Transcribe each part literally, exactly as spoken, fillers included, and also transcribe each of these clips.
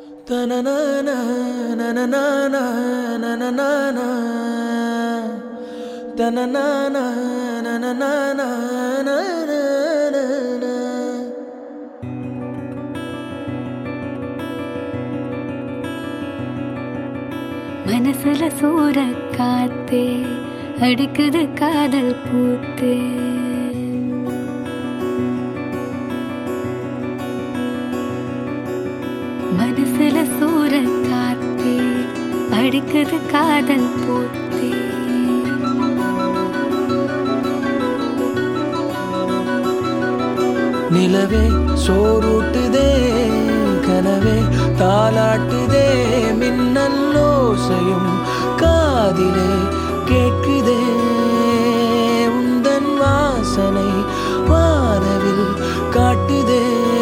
தனனானா நனனானா நனனானா தனனானா நனனானா நனனானா மனசுல சூற காத்தே அடிக்குது காதல் பூத்தே மனசுல சூற காத்தே அடிக்குது காதல் பூத்தே நிலவே சோறுட்டுதே கனவே தாலாட்டுதே மின்னல் ஓசையும் காதிலே கேட்குதே உந்தன் வாசனை வானவில் காட்டுதே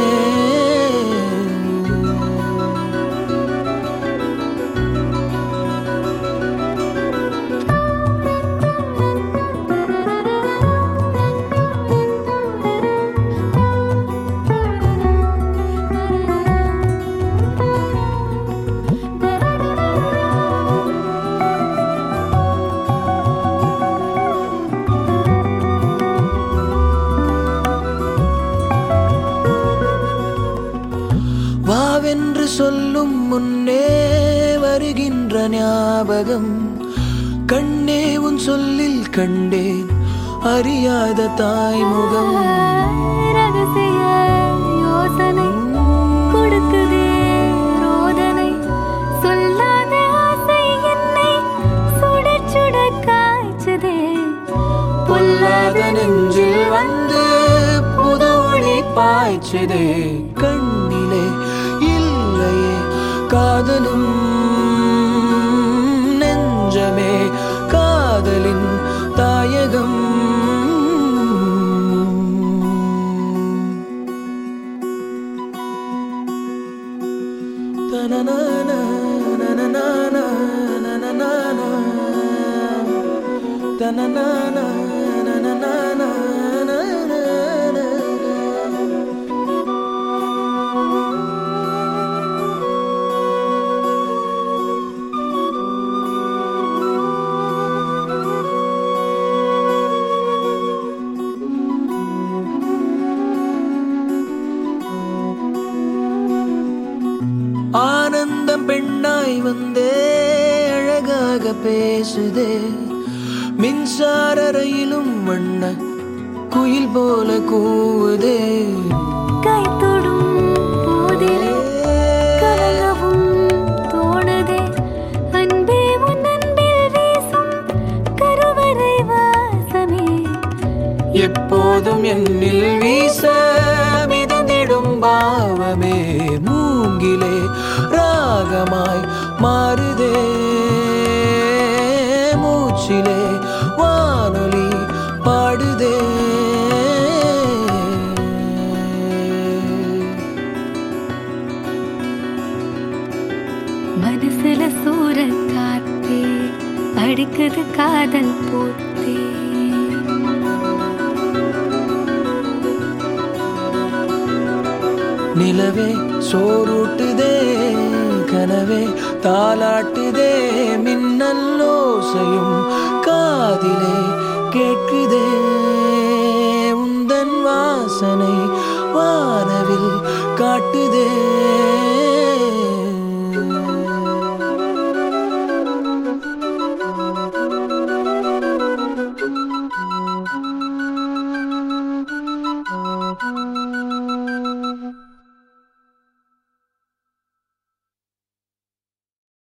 வாவென்று சொல்லும் முன்னே வருகின்ற ஞாபகம் கண்ணே உன் சொல்லில் கண்டேன் அறியாத தாய்முகம் ரகசிய யோசனை கொடுக்குதே ரோதனை சொல்லாத ஆசை என்னை சுட சுட காய்ச்சதே பொல்லாத நெஞ்சில் வந்து புது ஒளி பாய்ச்சதே கண்ணிலே இல்லையே காதலும் நெஞ்சமே காதலின் தாயகம் தனனானா நனனானா நனனானா தனனானா நனனானா ஆனந்தம் பெண்ணாய் வந்தே அழகாக பேசுதே மின்சார ரயிலும் வண்ண குயில் போல கூவுதே கை தொடும் போதிலே கலங்கவும் தோணுதே அன்பே உன் அன்பில் வீசும் கருவறை வாசமே எப்போதும் என்னில் வீச மிதந்திடும் பாவமே மூங்கிலே ராகமாய் மாறுதே மூச்சிலே வானொலி பாடுதே மனசுல சூற காத்தே அடிக்குது காதல் பூத்தே நிலவே சோறுட்டுதே கனவே தாலாட்டுதே மின்னல் ஓசையும் காதிலே கேட்குதே உந்தன் வாசனை